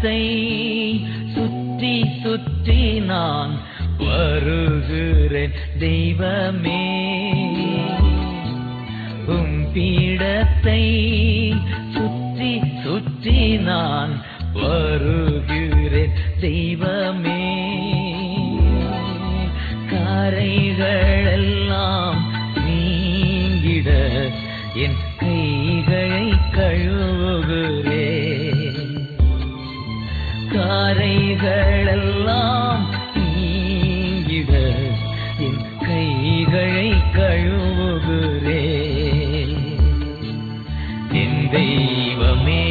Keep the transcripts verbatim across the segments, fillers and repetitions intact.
பீடத்தை சுற்றி சுற்றி நான் வருகிறேன் தெய்வமே. உம் பீடத்தை சுற்றி சுற்றி நான் வருகிறேன் தெய்வமே. கரைகளெல்லாம் நீங்கிட என் கைகளை கழுவுகிறேன். கரைகளெல்லாம் நீங்கிட என் கைகளை கழுவுகிறேன். என் தெய்வமே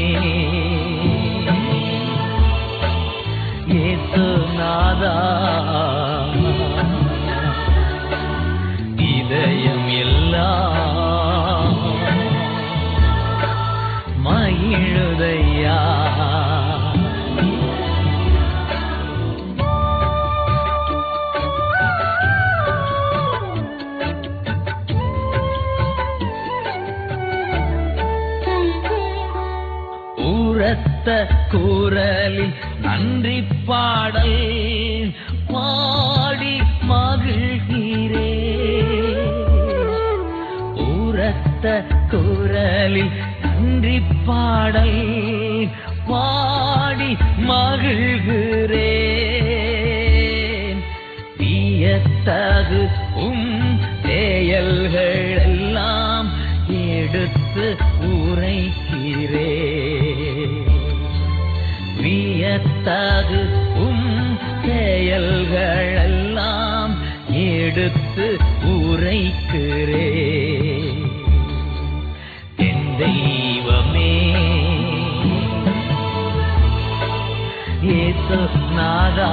இயேசுநாதா, இதயம் எல்லாம் மகிழுதையா. உரத்த குரலில் நன்றி பாடல் பாடி மகிழ்கிறேன். உரத்த குரலில் நன்றி பாடல் பாடி மகிழ்கிறேன். வியத்தகு உம் செயல்கள் எல்லாம் எடுத்து உரைக்கிறேன். வியத்தகு உம் செயல்கள் எல்லாம் எடுத்து உரைக்கிறேன். என் தெய்வமே இயேசுநாதா,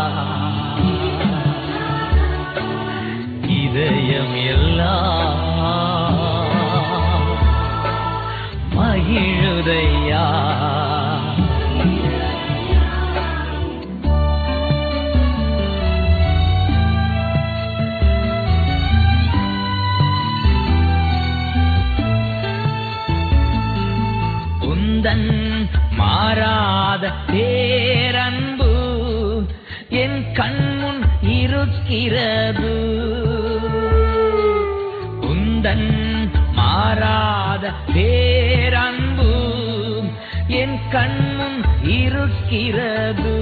இதயம் எல்லாம் மகிழுதையா. உந்தன் மாறாத பேரன்பு என் கண்முன் இருக்கிறது. உந்தன் மாறாத பேரன்பு என் கண்முன் இருக்கிறது.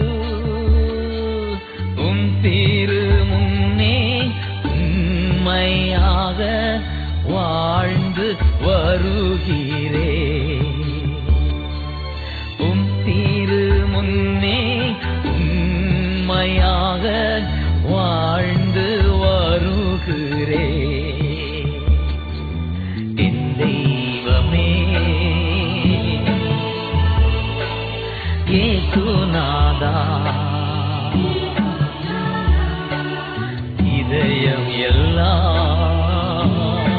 உம் திரு முன்னே உண்மையாக வாழ்ந்து வருகிறேன். உம் திரு முன்னே உண்மையாக வாழ்ந்து வருகிறேன். என் தெய்வமே இயேசுநாதா, இதயம் எல்லாம்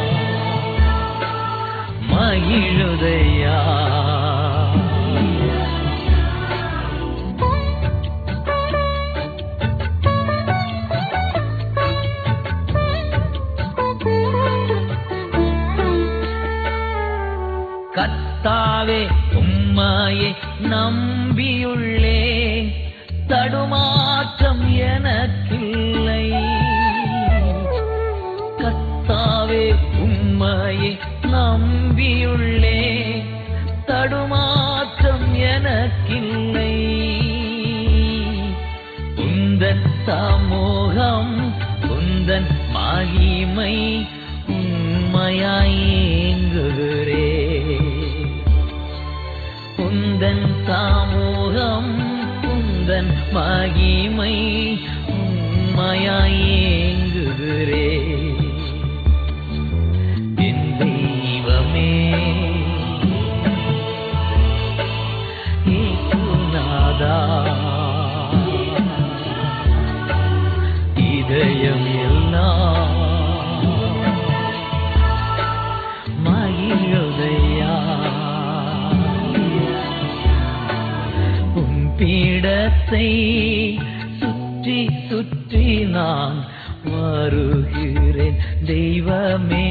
மகிழுதையா. கர்த்தாவே உம்மையே நம்பியுள்ளே, தடுமாற்றம் எனக்கில்லை. கர்த்தாவே உம்மையே நம்பியுள்ளே, தடுமாற்றம் எனக்கில்லை. உந்தன் சமூகம் உந்தன் மகிமை உண்மையாய் ஏங்குகிறேன். உந்தன் சமூகம் உந்தன் மகிமை உண்மையாய் ஏங்குகிறேன். என் தெய்வமே இயேசுநாதா, இதயம் எல்லாம் மகிழுதையா. உம் பீடத்தை சுற்றி சுற்றி நான் வருகிறேன் தெய்வமே.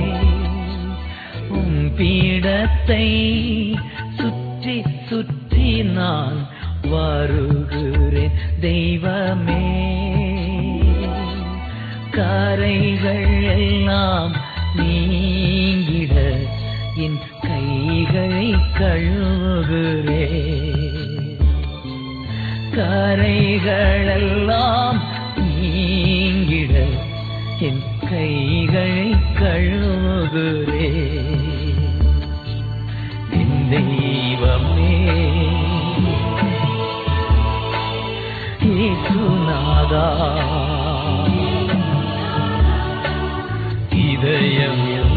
உம் பீடத்தை சுற்றி சுற்றி நான் வருகிறேன் தெய்வமே. கரைகள் எல்லாம் நீங்கிட என் கைகளை கழுவுகிறேன். கரைகளெல்லாம் நீங்கிட என் கைகளை கழுவுகிறேன். என் தெய்வமே இயேசுநாதா, இதயம்